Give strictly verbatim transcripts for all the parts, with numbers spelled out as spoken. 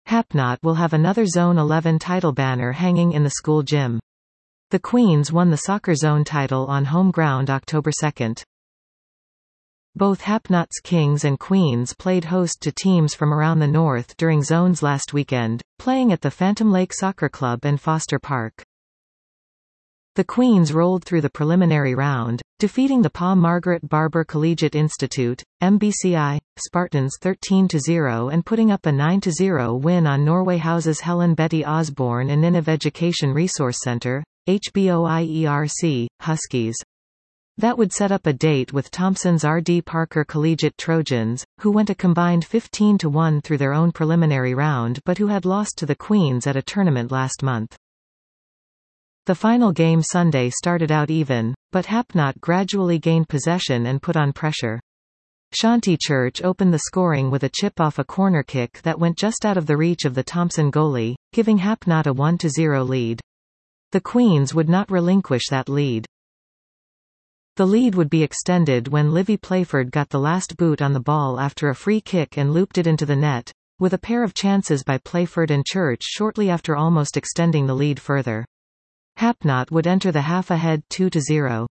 Hapnot will have another Zone eleven title banner hanging in the school gym. The Queens won the Soccer Zone title on home ground October second. Both Hapnot's Kings and Queens played host to teams from around the north during Zones last weekend, playing at the Phantom Lake Soccer Club in Foster Park. The Queens rolled through the preliminary round, defeating the Pa Margaret Barber Collegiate Institute, M B C I, Spartans thirteen to zero and putting up a nine to zero win on Norway House's Helen Betty Osborne Inniv Education Resource Centre, H B O I E R C, Huskies. That would set up a date with Thompson's R D Parker Collegiate Trojans, who went a combined fifteen to one through their own preliminary round but who had lost to the Queens at a tournament last month. The final game Sunday started out even, but Hapnot gradually gained possession and put on pressure. Shanti Church opened the scoring with a chip off a corner kick that went just out of the reach of the Thompson goalie, giving Hapnot a one to zero lead. The Queens would not relinquish that lead. The lead would be extended when Livy Playford got the last boot on the ball after a free kick and looped it into the net, with a pair of chances by Playford and Church shortly after almost extending the lead further. Hapnot would enter the half ahead two to zero.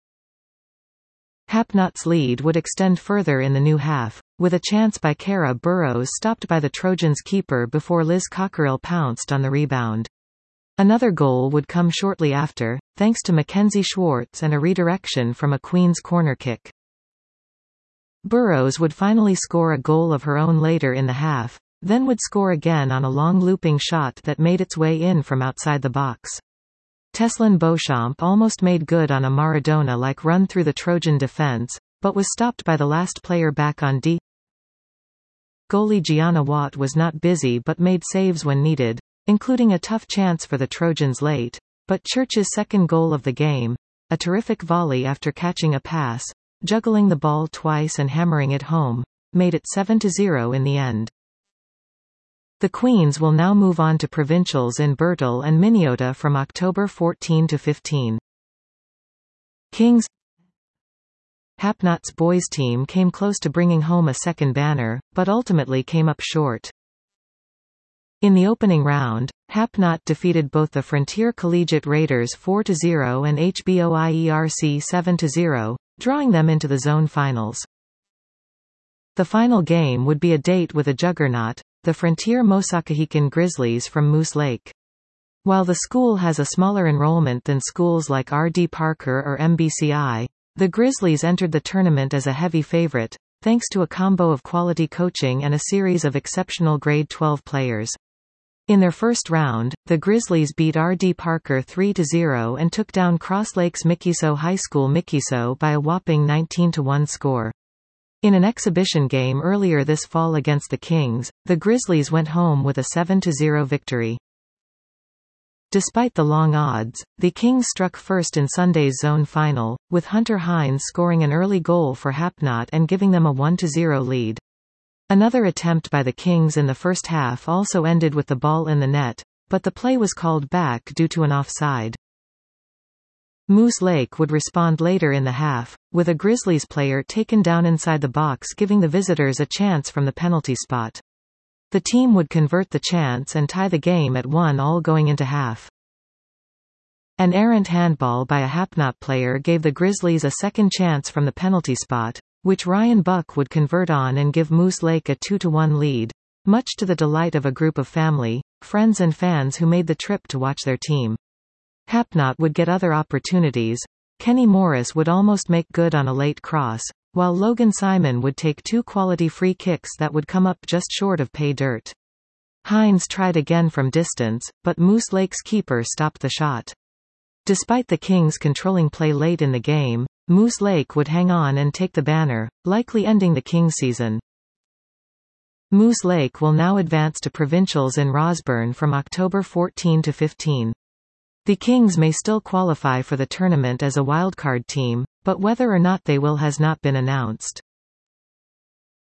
Hapnot's lead would extend further in the new half, with a chance by Cara Burrows stopped by the Trojans' keeper before Liz Cockerill pounced on the rebound. Another goal would come shortly after, thanks to Mackenzie Schwartz and a redirection from a Queen's corner kick. Burrows would finally score a goal of her own later in the half, then would score again on a long looping shot that made its way in from outside the box. Teslin Beauchamp almost made good on a Maradona-like run through the Trojan defense, but was stopped by the last player back on D. Goalie Gianna Watt was not busy but made saves when needed, including a tough chance for the Trojans late, but Church's second goal of the game, a terrific volley after catching a pass, juggling the ball twice and hammering it home, made it seven to zero in the end. The Queens will now move on to provincials in Birtle and Minneota from October fourteenth to fifteenth. Kings. Hapnot's boys team came close to bringing home a second banner, but ultimately came up short. In the opening round, Hapnot defeated both the Frontier Collegiate Raiders four to zero and H B O I E R C seven to zero, drawing them into the zone finals. The final game would be a date with a juggernaut, the Frontier Mosakahikan Grizzlies from Moose Lake. While the school has a smaller enrollment than schools like R D Parker or M B C I, the Grizzlies entered the tournament as a heavy favorite, thanks to a combo of quality coaching and a series of exceptional grade twelve players. In their first round, the Grizzlies beat R D Parker three to zero and took down Cross Lakes Mikiso High School Mikiso by a whopping nineteen to one score. In an exhibition game earlier this fall against the Kings, the Grizzlies went home with a seven to zero victory. Despite the long odds, the Kings struck first in Sunday's zone final, with Hunter Hines scoring an early goal for Hapnot and giving them a one to zero lead. Another attempt by the Kings in the first half also ended with the ball in the net, but the play was called back due to an offside. Moose Lake would respond later in the half, with a Grizzlies player taken down inside the box giving the visitors a chance from the penalty spot. The team would convert the chance and tie the game at one all going into half. An errant handball by a Hapnot player gave the Grizzlies a second chance from the penalty spot, which Ryan Buck would convert on and give Moose Lake a two to one lead, much to the delight of a group of family, friends and fans who made the trip to watch their team. Hapnot would get other opportunities. Kenny Morris would almost make good on a late cross, while Logan Simon would take two quality free kicks that would come up just short of pay dirt. Hines tried again from distance, but Moose Lake's keeper stopped the shot. Despite the Kings controlling play late in the game, Moose Lake would hang on and take the banner, likely ending the Kings season. Moose Lake will now advance to provincials in Rosburn from October fourteenth to fifteenth. The Kings may still qualify for the tournament as a wildcard team, but whether or not they will has not been announced.